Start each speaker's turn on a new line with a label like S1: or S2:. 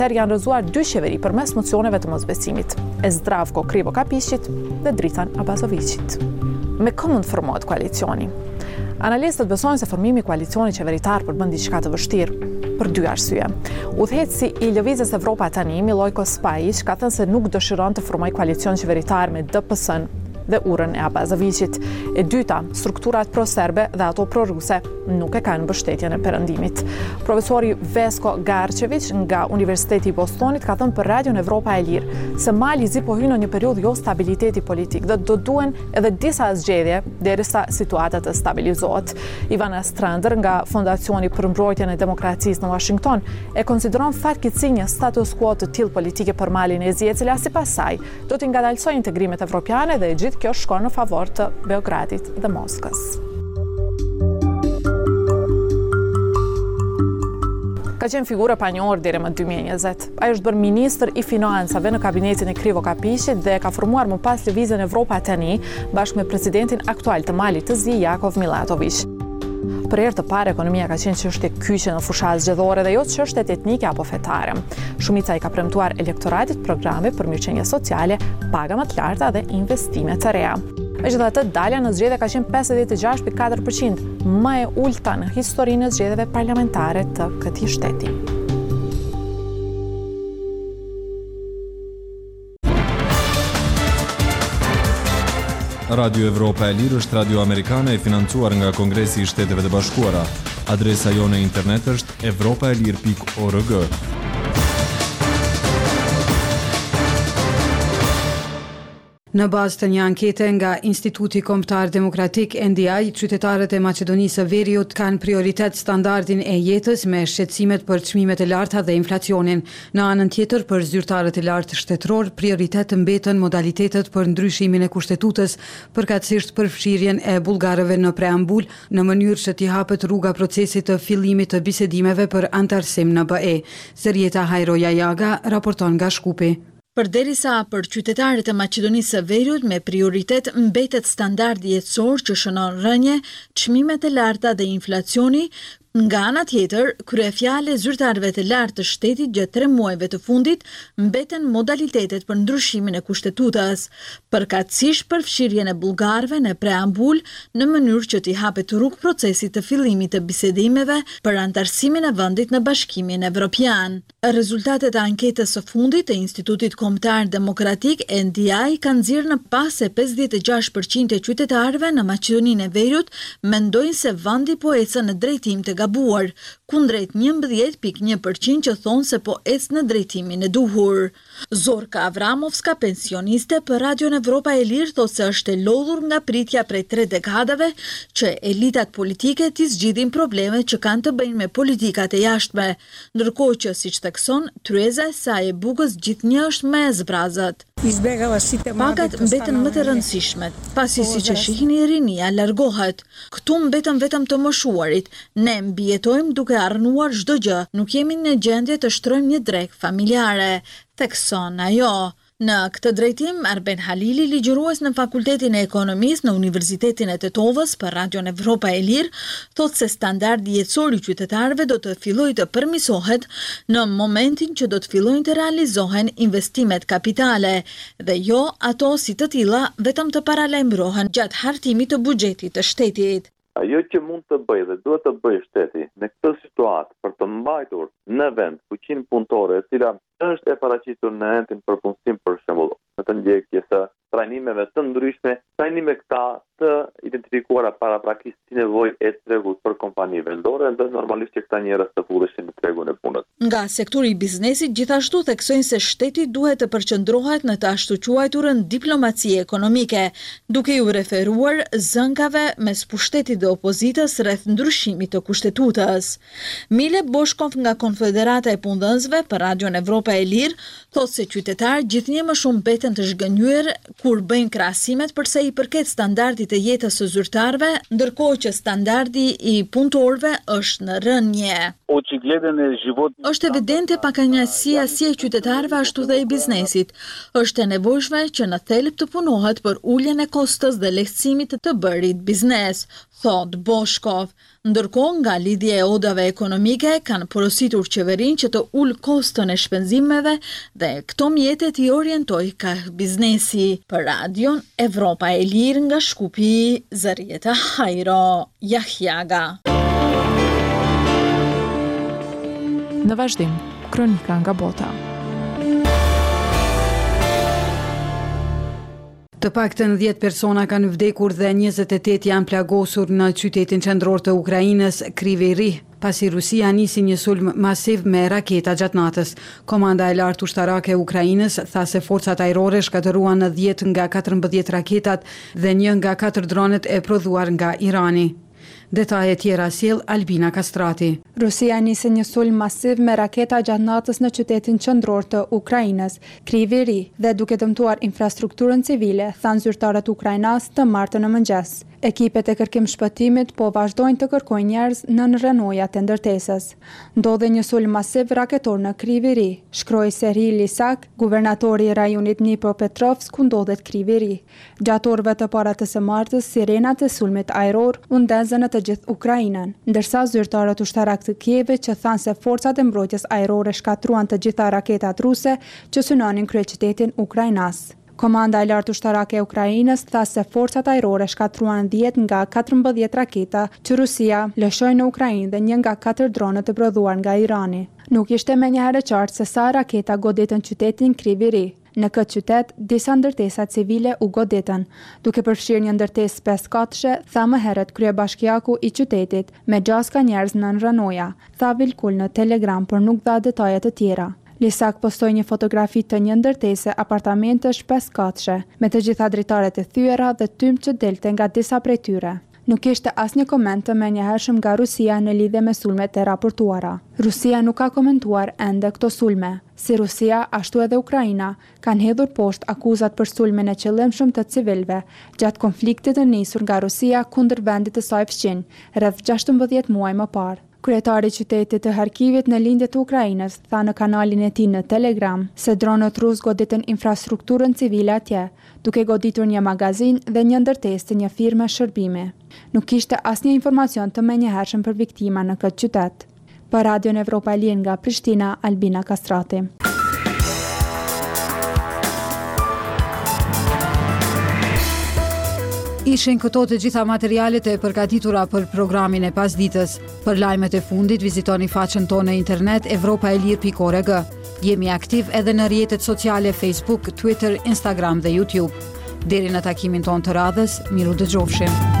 S1: janë rrëzuar 2 qeveri përmes mocioneve të mosbesimit, e Zdravko Krivokapiqit dhe Dritan Abazoviqit. Me këmund formohet koalicioni. Analistët besojnë se formimi i koalicioni qeveritar përbën diçka të vështirë, për 2 arsye. Udhëheqësi i Lëvizjes Evropa tani, Milojko Spajić, ka thënë se nuk dëshiron të formojë koalicion qeveritar me DPS-n dhe urën e Abazoviqit. E dyta, strukturat pro-serbe dhe ato pro-ruse nuk e kanë mbështetjen e perëndimit. Profesori Vesko Garčević nga Universiteti i Bostonit ka thënë për Radion Evropa e Lirë se Mali zi po hyn në një periudhë jo stabiliteti politik dhe do duhen edhe disa zgjedhje derisa situata të stabilizohet. Ivana Strander nga Fondacioni për Mbrojtjen e Demokracisë në Washington e konsideron fatkeqësi një status quo të tillë politike për Malin e Zi, e cila sipas saj do të ngadalsojë integrimet evropiane dhe gjithë kjo shkon në favor të Beogradit dhe Moskës. Ka qenë figura pa njohur deri më 2020. Ai është bërë ministër i financave në kabinetin e Krivokapiqit dhe ka formuar më pas Lëvizjen Evropa tani bashkë me presidentin aktual të Malit të Zi, Jakov Milatović. Për herë të parë ekonomia ka qenë çështje kyçe në fushat zgjedhore dhe jo çështjet etnike apo fetare. Shumica i ka premtuar elektoratit programe për mirëqenie sociale, paga më të larta dhe investime të reja. Megjithatë, dalja në zgjedhje ka qenë 56.4%, më e ulta në historinë e zgjedhjeve parlamentare të këtij shteti.
S2: Radio Evropa e Lirë është radio amerikane e financuar nga Kongresi i Shteteve të Bashkuara. Adresa jone e internet është evropaelir.org.
S3: Në bazë të një ankete nga Instituti Kombëtar Demokratik NDI, qytetarët e Maqedonisë së Veriut kanë prioritet standardin e jetës me shqetësimet për çmimet e larta dhe inflacionin. Në anën tjetër, për zyrtarët e lartë shtetëror, prioritet mbeten modalitetet për ndryshimin e kushtetutës, përkatësisht përfshirjen e bullgarëve në preambul, në mënyrë që t'i hapet rruga procesit të fillimit të bisedimeve për antarësim në BE. Zërieta Hajroja Jaga raporton nga Shkupi.
S4: Përderisa për qytetarët e Maqedonisë së Veriut me prioritet mbetet standardi jetësor që shënon rënje, çmimet e larta dhe inflacioni, nga ana tjetër, kryefjale zyrtarëve të lartë të shtetit gjatë 3 muajve të fundit mbeten modalitetet për ndryshimin e kushtetutës, përkatësisht përfshirjen e bullgarëve në preambul në mënyrë që t'i hapet rrugë procesit të fillimit të bisedimeve për antarësimin e vendit në Bashkimin Evropian. Rezultatet e anketës së fundit të Institutit Kombëtar Demokratik NDI kanë nxjerrë në pas se 56% e qytetarëve në Maqedoninë e Veriut mendojnë se vendi po ecë në drejtim të gabuar, kundrejt 11.1% që thonë se po ecë në drejtimin e duhur. Zorka Avramovska, pensioniste për Radion Evropa e Lirë, thotë se është e lodhur nga pritja prej 3 dekadave që elitat politike t'i zgjidhin problemet që kanë të bëjnë me politikat e jashtme, ndërkohë që siç thekson, tryeza e saj e bukës gjithnjë është me zbrazët. Pagat mbeten më të rëndësishmet, pasi siç e shihni rinia largohet. Këtu mbetën vetëm të moshuarit. Ne mbijetojmë duke arrënuar çdo gjë, nuk jemi në gjendje të shtrojmë një drekë familjare, thekson ajo. Në këtë drejtim, Arben Halili, ligjërues në Fakultetin e Ekonomisë në Universitetin e Tetovës për Radion Evropa e Lirë, thotë se standardi jetësor i qytetarëve do të fillojë të përmirësohet në momentin që do të fillojnë të realizohen investimet kapitale dhe jo ato si të tilla vetëm të paralajmërohen gjatë hartimit të buxhetit të shtetit.
S5: Ajo që mund të bëjë dhe duhet të bëjë shteti në këtë situatë për të mbajtur në vend fuqinë punëtore, e cila është e paraqitur në endin për punësim për shembull, në të ndjekjes së trajnimeve të ndryshme, trajnime këta të identifikuara paraprakisht si nevojë e tregut për kompani vendore, dhe normalisht që këta njerëz të fulleshin në tregun e punës.
S4: Nga sektori i biznesit, gjithashtu theksojnë se shteti duhet të përqendrohet në të ashtu quajturën diplomaci ekonomike, duke ju referuar zënkave mes pushtetit dhe opozitës rreth ndryshimit të kushtetutës. Mile Boshkov nga Konfederata e Punëdhënësve për Radion Evropa e Lirë thotë se qytetarët gjithnjë më shumë mbeten të zhgënjur kur bëjnë krahasimet përsa i përket standardit të jetës së zyrtarëve, ndërkohë që standardi i punëtorëve është në rënje. Është evidente pakangjësia si e qytetarëve ashtu dhe e biznesit. Është e nevojshme që në thelb të punohet për uljen e kostos dhe lehtësimit të bërit biznes, thot Boshkov. Ndërkohë, nga lidhja e odave ekonomike kanë porositur qeverinë që të ulë kostën e shpenzimeve dhe këto mjete t'i orientoj ka biznesi. Për radion Evropa e Lirë nga Shkupi, Zarieta Hajro, Jahjaga.
S1: Në vazhdim, kronika nga bota.
S3: Të paktën 10 persona kanë vdekur dhe 28 janë plagosur në qytetin qendror të Ukrainës, Kryvyi Rih, pasi Rusia nisi një sulm masiv me raketa gjatë natës. Komanda e lartë ushtarake e Ukrainës tha se forcat ajrore shkatëruan 10 nga 14 raketat dhe 1 nga 4 dronet e prodhuar nga Irani. Detaje tjera sjell Albina Kastrati.
S6: Rusia nisi një sulm masiv me raketa gjatë natës në qytetin qendror të Ukrainës, Kryvyi Rih, dhe duke dëmtuar infrastrukturën civile, thanë zyrtarët ukrainas të martën në mëngjes. Ekipet e kërkim shpëtimit po vazhdojnë të kërkojnë njerëz në rrenojat e ndërtesës. Ndodhe një sulm masiv raketor në Kryvyi Rih, shkroi Serhii Lisak, guvernatori i rajonit Dnipropetrovsk ku ndodhet Kryvyi Rih. Gjatë orëve të para të së martës, sirenat e sulmit ajror u ndezën në të gjithë Ukrainën, ndërsa zyrtarët ushtarak të Kievit që thanë se forcat e mbrojtjes ajrore shkatruan të gjitha raketat ruse që synonin kryeqytetin ukrainas. Komanda e lartë ushtarake e Ukrainës tha se forcat ajrore shkatruan 10 nga 14 raketa që Rusia lëshoi në Ukrainë dhe 1 nga 4 dronet të prodhuar nga Irani. Nuk ishte menjëherë qartë se sa raketa goditën qytetin Kryvyi Rih. Në këtë qytet, disa ndërtesa civile u goditën, duke përfshirë një ndërtesë 5 katëshe, tha më herët kryebashkiaku i qytetit, me gjaska njerëz në rrënoja, tha Vilkul në Telegram, por nuk dha detaje të tjera. Lisak postoi një fotografi të një ndërtese apartamentesh 5 katëshe, me të gjitha dritaret e thyera dhe tymë që delte nga disa prej tyre. Nuk ishte asnjë koment të menjëhershëm nga Rusia në lidhje me sulmet e raportuara. Rusia nuk ka komentuar ende këto sulme. Si Rusia, ashtu edhe Ukraina, kanë hedhur poshtë akuzat për sulmen e qëllimshëm të civilëve gjatë konfliktit të nisur nga Rusia kundër vendit të saj fqinj, rreth 16 muaj më parë. Kryetari i qytetit të Harkivit në lindje të Ukrainës tha në kanalin e tij në Telegram se dronët rus goditën infrastrukturën civile atje, duke goditur një magazin dhe një ndërtesë të një firme shërbimi. Nuk kishte asnjë informacion të menjëhershëm për viktima në këtë qytet. Për Radion Evropa e Lirë nga Prishtina, Albina Kastrati.
S3: Ishin këto të gjitha materialet e përgatitura për programin e pasditës. Për lajmet e fundit, vizitoni faqen tonë në internet evropaelir.org. Jemi aktiv edhe në rrjetet sociale Facebook, Twitter, Instagram dhe YouTube. Deri në takimin tonë të radhës, miru dëgjofshim.